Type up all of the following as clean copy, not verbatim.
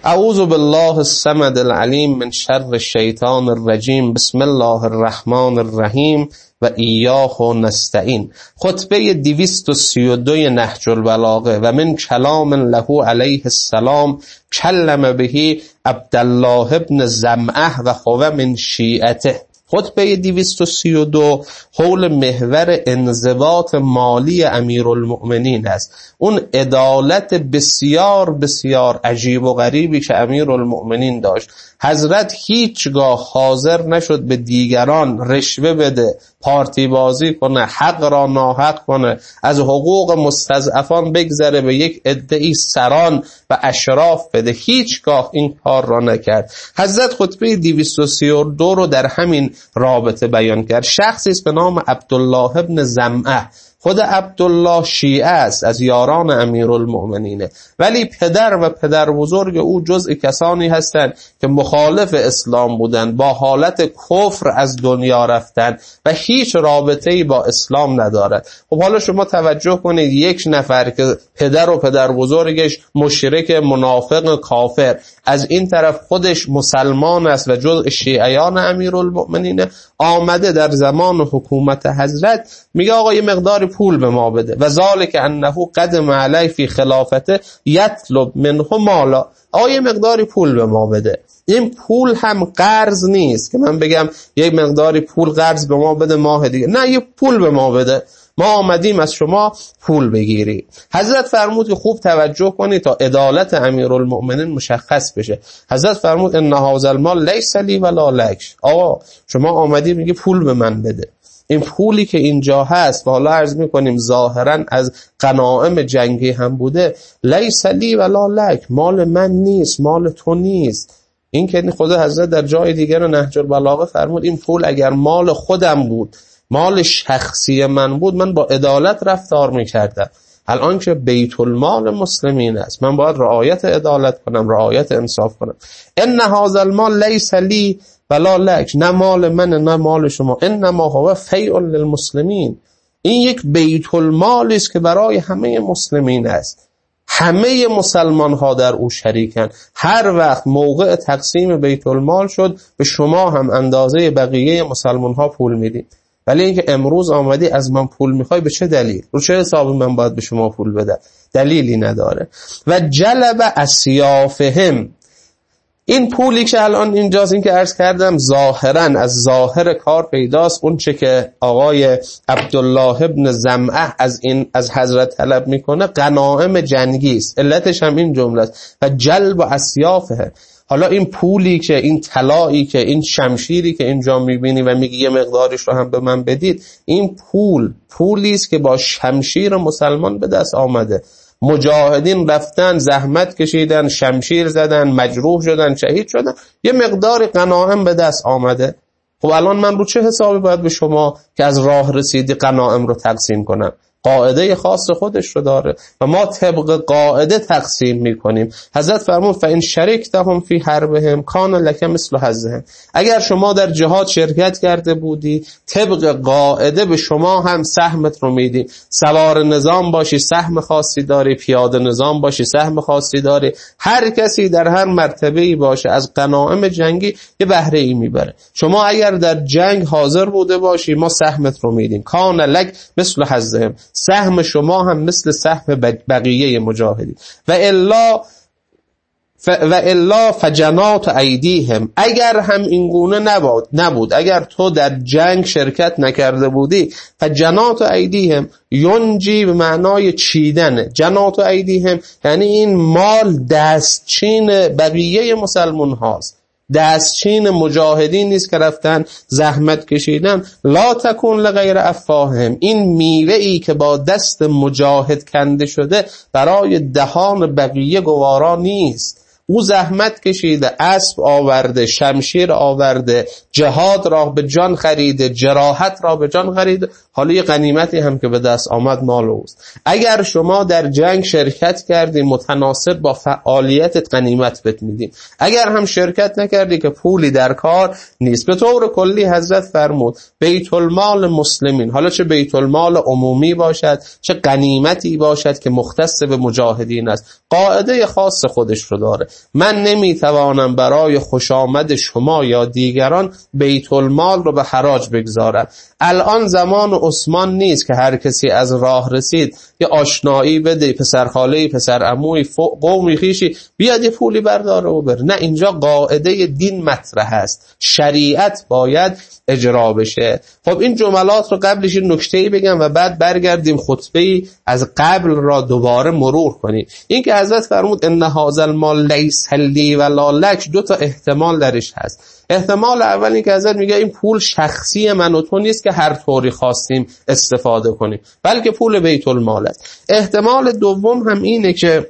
اعوذ بالله الصمد العلیم من شر الشیطان الرجیم. بسم الله الرحمن الرحیم و ایاه نستعین. خطبه 232 نهج البلاغه. و من کلام له علیه السلام کلم به عبدالله ابن زمعه و هو من شیعته. خطبه 232 حول محور انضباط مالی امیرالمؤمنین است. اون عدالت بسیار بسیار عجیب و غریبی که امیرالمؤمنین داشت. حضرت هیچگاه حاضر نشد به دیگران رشوه بده، پارتی بازی کنه، حق را ناحق کنه، از حقوق مستضعفان بگذره به یک عده‌ای سران و اشراف بده. هیچگاه این کار را نکرد. حضرت خطبه 232 رو در همین رابطه بیان کرد. شخصی است به نام عبدالله ابن زمعه. خود عبدالله شیعه است، از یاران امیرالمؤمنینه، ولی پدر و پدر بزرگ او جزء کسانی هستند که مخالف اسلام بودند، با حالت کفر از دنیا رفتند و هیچ رابطه‌ای با اسلام ندارد. خب حالا شما توجه کنید، یک نفر که پدر و پدر بزرگش مشرک، منافق، کافر، از این طرف خودش مسلمان است و جزء شیعیان امیرالمؤمنین، آمده در زمان حکومت حضرت میگه آقا یه مقدار پول به ما بده. و ذالک انه قدم علی فی خلافته یطلب منه مالا. آقا یه مقداری پول به ما بده. این پول هم قرض نیست که من بگم یه مقداری پول قرض به ما بده ماه دیگه، نه، یه پول به ما بده، ما آمدیم از شما پول بگیری. حضرت فرمود که خوب توجه کنید تا عدالت امیرالمؤمنین مشخص بشه. حضرت فرمود ان هذا المال لیس لی ولا لک. آقا شما آمدی میگه پول به من بده. این پولی که اینجا هست و حالا عرض میکنیم ظاهرا از غنایم جنگی هم بوده، لیس لی ولا لک، مال من نیست، مال تو نیست. این که خود حضرت در جای دیگر نهج البلاغه فرمود این پول اگر مال خودم بود، مال شخصی من بود، من با عدالت رفتار میکردم. الان که بیت المال مسلمین است، من باید رعایت عدالت کنم، رعایت انصاف کنم. ان هذا المال لیس لی ولا لک، نه مال من نه مال شما، انما هو فیء للمسلمین. این یک بیت المال است که برای همه مسلمین است. همه مسلمان ها در او شریکن. هر وقت موقع تقسیم بیت المال شد به شما هم اندازه بقیه مسلمان ها پول میدیم. ولی اینکه امروز آمدی از من پول میخوای، به چه دلیل؟ رو چه حسابی من باید به شما پول بدم؟ دلیلی نداره. و جلب اسیافهم، این پولی که الان اینجاست، این که عرض کردم ظاهرا از ظاهر کار پیداست، اون چه که آقای عبدالله ابن زمعه از حضرت طلب میکنه غنایم جنگی است. علتش هم این جمله است و جلب اسیافه. حالا این پولی که، این طلایی که، این شمشیری که اینجا میبینی و میگی یه مقدارش رو هم به من بدید، این پولی است که با شمشیر مسلمان به دست آمده. مجاهدین رفتن، زحمت کشیدن، شمشیر زدن، مجروح شدن، شهید شدن، یه مقدار غنایم به دست آمده. خب الان من رو چه حسابی باید به شما که از راه رسیدی غنایم رو تقسیم کنم؟ قاعده خاص خودش رو داره و ما طبق قاعده تقسیم میکنیم. حضرت فرمود فإن شرکتهم فی حربهم کان لک مثل حظهم. اگر شما در جهاد شرکت کرده بودی، طبق قاعده به شما هم سهمت رو میدیم. سوار نظام باشی سهم خاصی داری، پیاده نظام باشی سهم خاصی داری. هر کسی در هر مرتبه‌ای باشه از غنایم جنگی یه بهره ای میبره. شما اگر در جنگ حاضر بوده باشی، ما سهمت رو میدیم. کان لک مثل حظهم، سهم شما هم مثل سهم بقیه مجاهدین. و الا فجنات ایدیهم، اگر هم این گونه نبود، اگر تو در جنگ شرکت نکرده بودی، فجنات ایدیهم ینجی به معنای چیدن. جنات ایدیهم یعنی این مال دستچین بقیه مسلمان هاست، دستچین مجاهدین نیست که رفتن زحمت کشیدن. لا تکون لغیر افواههم، این میوه ای که با دست مجاهد کنده شده برای دهان بقیه گوارا نیست. او زحمت کشیده، اسب آورده، شمشیر آورده، جهاد را به جان خریده، جراحت را به جان خریده، حالا یه غنیمتی هم که به دست آمد مال اوست. اگر شما در جنگ شرکت کردی متناسب با فعالیتت غنیمت بهت میدیم، اگر هم شرکت نکردی که پولی در کار نیست. به طور کلی حضرت فرمود بیت المال مسلمین، حالا چه بیت المال عمومی باشد چه غنیمتی باشد که مختص به مجاهدین است، قاعده خاص خودش رو داره. من نمیتوانم برای خوش آمد شما یا دیگران بیت المال رو به حراج بگذارم. الان زمان عثمان نیست که هر کسی از راه رسید یه آشنایی بده، پسرخاله‌ای، پسرعموی، قومی خویشی بیاد یه پولی برداره و بره. نه، اینجا قاعده دین مطرح است، شریعت باید اجرا بشه. خب این جملات رو قبلش نکته‌ای بگم و بعد برگردیم خطبه‌ای از قبل را دوباره مرور کنیم. این که حضرت فرمود ان هذا المال لیس لی ولا لک، دو تا احتمال درش هست. احتمال اول این که حضرت میگه این پول شخصی من و تو نیست که هر طوری خواستیم استفاده کنیم، بلکه پول بیت المال است. احتمال دوم هم اینه که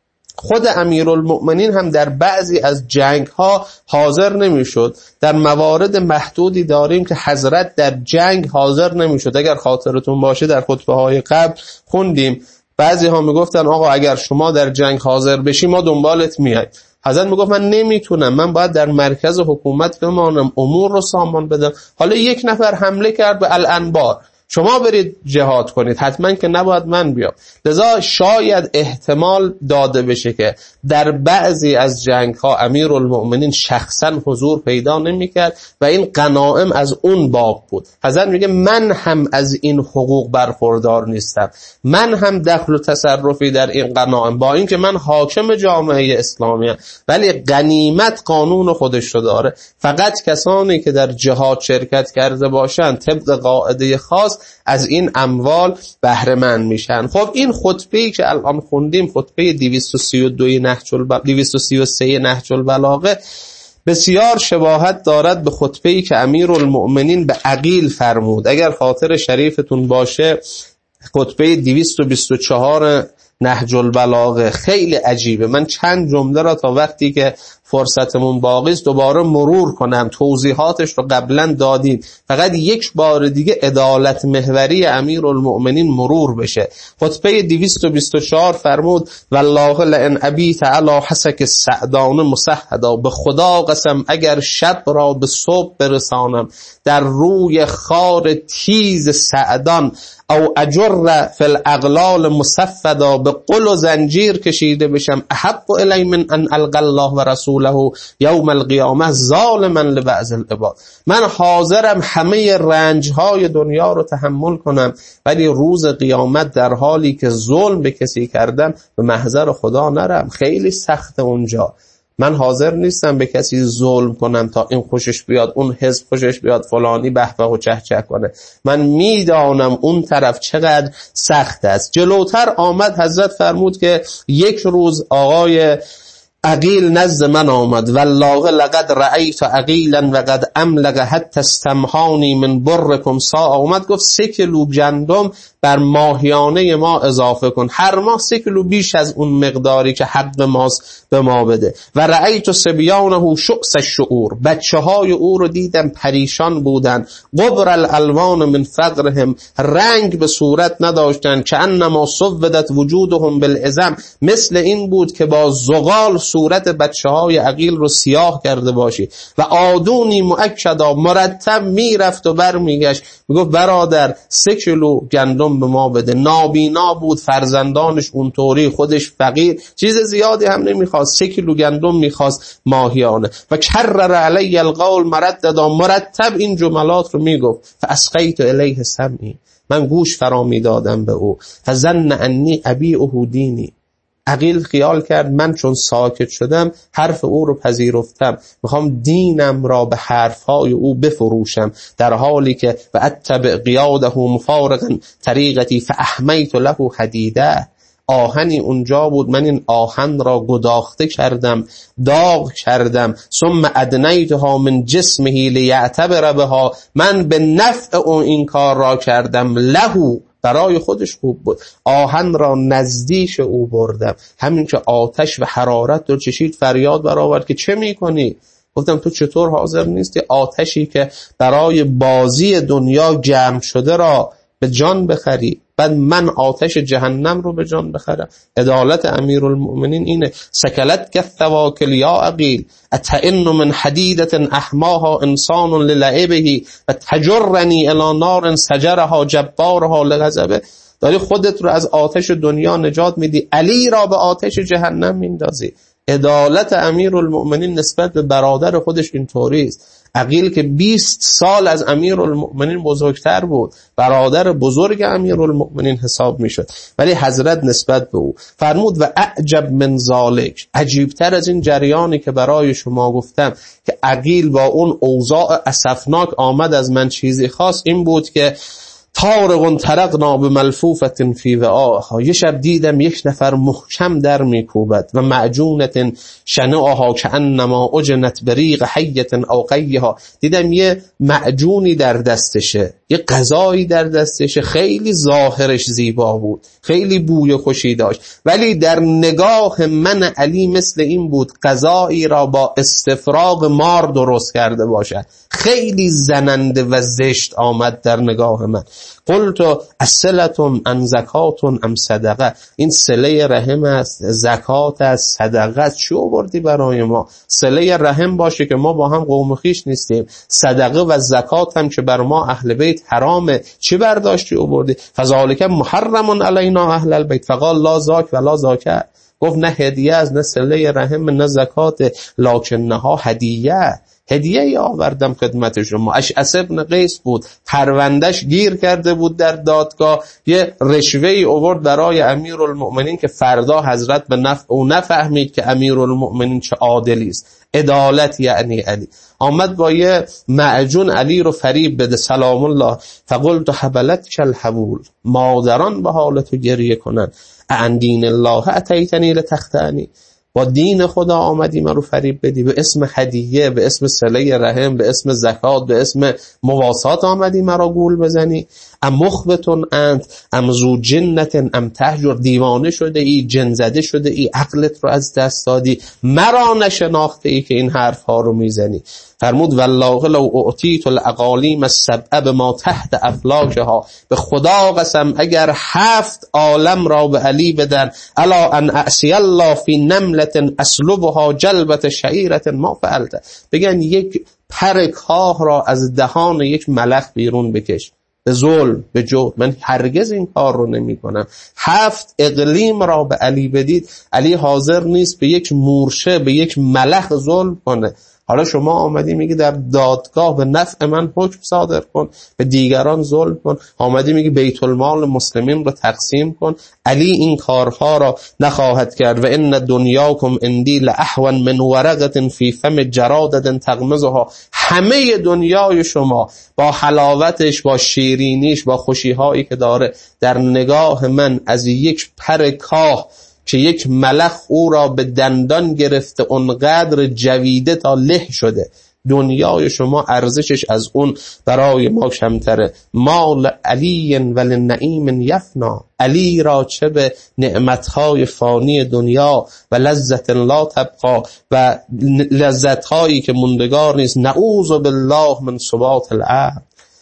خود امیرالمؤمنین هم در بعضی از جنگ ها حاضر نمیشد. در موارد محدودی داریم که حضرت در جنگ حاضر نمیشد. اگر خاطرتون باشه در خطبه های قبل خوندیم بعضی ها میگفتن آقا اگر شما در جنگ حاضر بشی ما دنبالت میایم. حضرت میگفت من نمیتونم، من باید در مرکز حکومت بمانم، امور رو سامان بدم. حالا یک نفر حمله کرد به الانبار، شما برید جهاد کنید، حتما که نباید من بیام. لذا شاید احتمال داده بشه که در بعضی از جنگ ها امیرالمؤمنین شخصا حضور پیدا نمی‌کرد و این غنایم از اون باب بود. حضرت میگه من هم از این حقوق برخوردار نیستم، من هم دخل و تصرفی در این غنایم، با اینکه من حاکم جامعه اسلامی ام، ولی غنیمت قانون خودش رو داره. فقط کسانی که در جهاد شرکت کرده باشن طبق قاعده خاص از این اموال بهره مند میشن. خب این خطبه‌ای که الان خوندیم، خطبه 233 نهج البلاغه، بسیار شباهت دارد به خطبه‌ای که امیرالمؤمنین به عقیل فرمود. اگر خاطر شریفتون باشه خطبه 224 نهج البلاغه خیلی عجیبه. من چند جمله را تا وقتی که فرصتمون باقی است دوباره مرور کنم، توضیحاتش رو قبلا دادیم، فقط یک بار دیگه عدالت محوری امیرالمؤمنین مرور بشه. خطبه 224 فرمود والله لئن ابیت علی حسک السعدان مسحدا، به خدا قسم اگر شب را به صبح برسانم در روی خار تیز سعدان، او اجر فی الاغلال مصفدا، به قل و زنجیر کشیده بشم، احب الی من ان القی الله و رسوله یوم القیامه ظالما لبعض العباد. من حاضرم همه رنجهای دنیا رو تحمل کنم ولی روز قیامت در حالی که ظلم به کسی کردم به محضر خدا نرم. خیلی سخت اونجا. من حاضر نیستم به کسی ظلم کنم تا این خوشش بیاد، اون حزب خوشش بیاد، فلانی بهبه و چهچه کنه. من میدانم اون طرف چقدر سخت است. جلوتر آمد حضرت فرمود که یک روز آقای عقیل نزد من آمد، والله لقد رأیت عقیلا و قد املق حتی استمحانی من برکم ساعه. اومد گفت 3 کیلو گندم بر ماهیانه ما اضافه کن، هر ماه 3 کیلو بیش از اون مقداری که حق ماست به ما بده. و رأیت صبیانه شؤس الشعور، بچه های او رو دیدم پریشان بودن، غبر الالوان من فقرهم، رنگ به صورت نداشتن، که انما سودت وجودهم بالعظم، مثل این بود که با زغال صورت بچه های عقیل رو سیاه کرده باشی. و آدونی مؤکدا، مرتب میرفت و بر میگشت میگفت برادر 3 کیلو گندم به ما بده. نابینا بود، فرزندانش اونطوری، خودش فقیر، چیز زیادی هم نمیخواست، 3 کیلو گندم میخواست ماهیانه. و کرر علی القول مرددا، مرتب این جملات رو میگفت. فاسقیت الیه سمعی، من گوش فرا میدادم به او. فظن انی ابیعه دینی، عقیل خیال کرد من چون ساکت شدم حرف او رو پذیرفتم، میخوام دینم را به حرفهای او بفروشم، در حالی که و اتبع قیاده مفارقا طریقتی فاحمیت له حدیده. آهنی اونجا بود، من این آهن را گداخته کردم، داغ کردم. ثم ادنیتها من جسمه لیعتبر بها، من به نفع اون این کار را کردم، له، برای خودش خوب بود. آهن را نزدیک او بردم، همین که آتش و حرارت رو چشید فریاد برآورد که چه میکنی؟ گفتم تو چطور حاضر نیستی آتشی که برای بازی دنیا جمع شده را به جان بخری، بعد من آتش جهنم رو به جان بخرم. عدالت امیرالمؤمنین اینه. سکلت کالثواکل یا عقیل اتئن من حدیدت احماها انسان للعبه و تجرنی الی نار سجرها جبارها لغضبه. داری خودت رو از آتش دنیا نجات میدی، علی را به آتش جهنم میندازی. عدالت امیرالمؤمنین نسبت به برادر خودش اینطوری است. عقیل که 20 سال از امیرالمؤمنین بزرگتر بود، برادر بزرگ امیرالمؤمنین حساب میشد، ولی حضرت نسبت به او فرمود و اعجب من ذالک، عجیبتر از این جریانی که برای شما گفتم که عقیل با اون اوضاع اسفناک آمد از من چیزی خواست، این بود که طارق طرقنا بملفوفت فی وعاها، یه شب دیدم یک نفر محکم در میکوبد و معجونت شنعها کانما اجنت بریق حیت او قیها، دیدم یه معجونی در دستشه، یه غذایی در دستشه، خیلی ظاهرش زیبا بود، خیلی بوی خوشی داشت، ولی در نگاه من علی مثل این بود غذایی را با استفراغ مار درست کرده باشد، خیلی زننده و زشت آمد در نگاه من. قلت الصلة ام زکات ام صدقه، این صله رحم است، زکات است، صدقه است، چی آوردی برای ما؟ صله رحم باشه که ما با هم قوم خویش نیستیم، صدقه و زکات هم که بر ما اهل بیت حرامه، چی برداشتی آوردی؟ فذلک محرم علینا اهل البیت فقال لا زاک ولا زاکه، گفت نه هدیه است، نه صله رحم، نه زکات، لکنها هدیه. هدیه ای آوردم خدمت شما. اشعث ابن قیس بود، پروندش گیر کرده بود در دادگاه، یه رشوه ای آورد برای امیرالمؤمنین که فردا حضرت به نفع او نفهمید که امیرالمؤمنین چه عادلی است. عدالت یعنی علی. آمد با یه معجون علی رو فریب بده، سلام الله. فقلت حبلت کالحبول، مادران به حالتو گریه کنن. عن دین الله اتیتنی لتختانی، با دین خدا آمدی من رو فریب بدی، به اسم هدیه، به اسم صله رحم، به اسم زکات، به اسم مواسات آمدی مرا گول بزنی. ام مخبتون انت ام زو جنت ام تهجر، دیوانه شده ای، جن زده شده ای، عقلت رو از دست دادی، مرا نشناخته ای که این حرف ها رو میزنی. فرمود والله لو اعطیت الاقالیم السبع بما تحت افلاکها، به خدا قسم اگر 7 عالم را به علی بدن، الا ان اعصی الله فی نملة اسلبها جلبة شعیرة ما فعلت، بگن یک پر کاه را از دهان یک ملخ بیرون بکش، به ظلم، به جور، من هرگز این کار رو نمی کنم. 7 اقلیم را به علی بدید، علی حاضر نیست به یک مورچه، به یک ملخ ظلم کنه. حالا شما آمدی میگی در دادگاه به نفع من حکم صادر کن، به دیگران ظلم کن، آمدی میگی بیت المال مسلمین رو تقسیم کن. علی این کارها را نخواهد کرد. و ان دنیاکم اندی لاحون من ورقه فی فم جرادة تغمزها، همه دنیای شما با حلاوتش، با شیرینیش، با خوشیهایی که داره، در نگاه من از یک پر کاه که یک ملخ او را به دندان گرفته اونقدر جویده تا له شده، دنیای شما ارزشش از اون برای ما کمتره. مال علی وللنعیم یفنا، علی را چه به نعمتهای فانی دنیا و لذت لا تبقا، و لذتهایی که موندگار نیست. نعوذ بالله من ثبات العقل،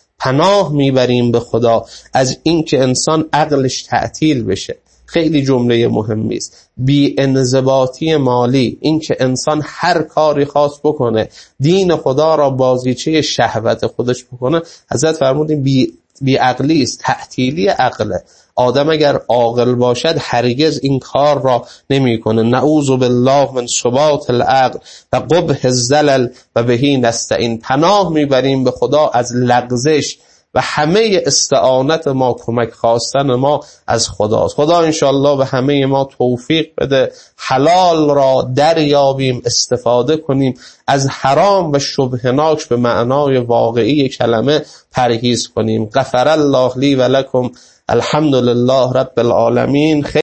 پناه میبریم به خدا از این که انسان عقلش تعطیل بشه. خیلی جمله مهمی است. بی انضباطی مالی، این که انسان هر کاری خواست بکنه، دین خدا را بازیچه شهوت خودش بکنه، حضرت فرمودیم بی عقلی است، تعطیلی عقله. آدم اگر عاقل باشد هرگز این کار را نمیکنه. نعوذ بالله من ثبات العقل و قبح الزلل و بهی نستعین، پناه میبریم به خدا از لغزش و همه استعانت ما، کمک خواستن ما از خداست. خدا انشالله به همه ما توفیق بده حلال را دریابیم، استفاده کنیم، از حرام و شبهناک به معنای واقعی کلمه پرهیز کنیم. غفر الله لی و لکم، الحمدلله رب العالمین.